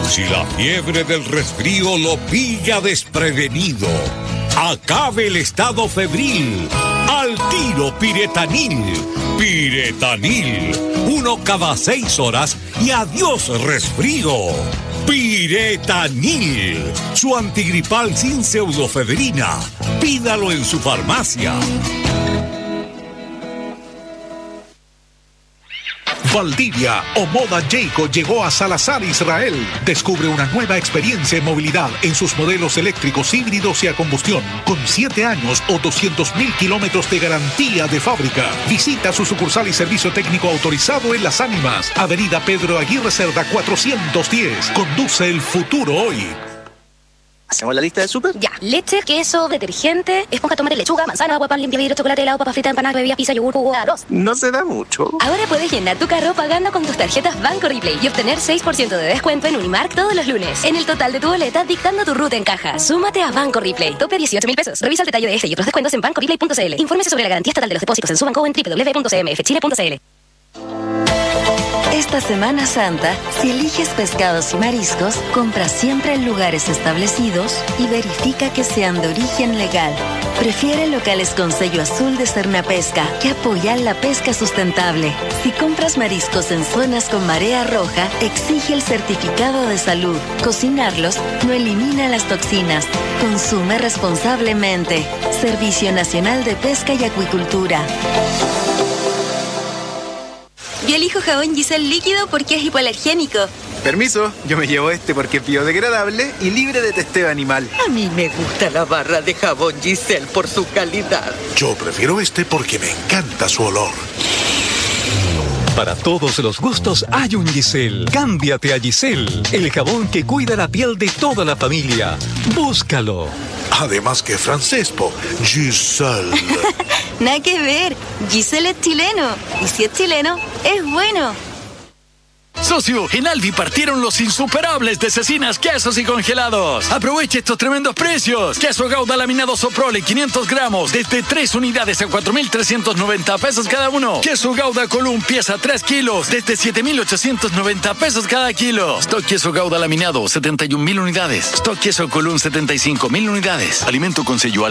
Si la fiebre del resfrío lo pilla desprevenido, acabe el estado febril. Al tiro Piretanil. Piretanil. 1 cada 6 horas y adiós resfrío. Piretanil. Su antigripal sin pseudofebrina. Pídalo en su farmacia. Valdivia o Moda Jayco llegó a Salazar, Israel. Descubre una nueva experiencia en movilidad en sus modelos eléctricos, híbridos y a combustión, con 7 años o 200.000 kilómetros de garantía de fábrica. Visita su sucursal y servicio técnico autorizado en Las Ánimas, Avenida Pedro Aguirre Cerda 410. Conduce el futuro hoy. ¿Hacemos la lista de súper? Ya. Leche, queso, detergente, esponja, tomate, lechuga, manzana, agua, pan, limpia, vidrio, chocolate, helado, papa frita, empanada, bebida, pizza, yogur, jugo, arroz. No se da mucho. Ahora puedes llenar tu carro pagando con tus tarjetas Banco Replay y obtener 6% de descuento en Unimark todos los lunes. En el total de tu boleta, dictando tu ruta en caja. Súmate a Banco Replay. Tope 18.000 pesos. Revisa el detalle de este y otros descuentos en bancoreplay.cl. Infórmese sobre la garantía estatal de los depósitos en su banco o en www.cmfchile.cl. Esta Semana Santa, si eliges pescados y mariscos, compra siempre en lugares establecidos y verifica que sean de origen legal. Prefiere locales con sello azul de Cernapesca, que apoyan la pesca sustentable. Si compras mariscos en zonas con marea roja, exige el certificado de salud. Cocinarlos no elimina las toxinas. Consume responsablemente. Servicio Nacional de Pesca y Acuicultura. Yo elijo jabón Giselle líquido porque es hipoalergénico. Permiso, yo me llevo este porque es biodegradable y libre de testeo animal. A mí me gusta la barra de jabón Giselle por su calidad. Yo prefiero este porque me encanta su olor. Para todos los gustos hay un Giselle. Cámbiate a Giselle, el jabón que cuida la piel de toda la familia. Búscalo. Además que francés, Giselle. Nada que ver. Giselle es chileno. Y si es chileno, es bueno. Socio, en Alvi partieron los insuperables de cecinas, quesos y congelados. Aproveche estos tremendos precios. Queso Gouda laminado Soprole 500 gramos desde 3 unidades a 4.390 pesos cada uno. Queso Gouda Column pieza 3 kilos desde 7.890 pesos cada kilo. Stock queso Gouda laminado 71.000 unidades. Stock queso Column 75.000 unidades. Alimento con sello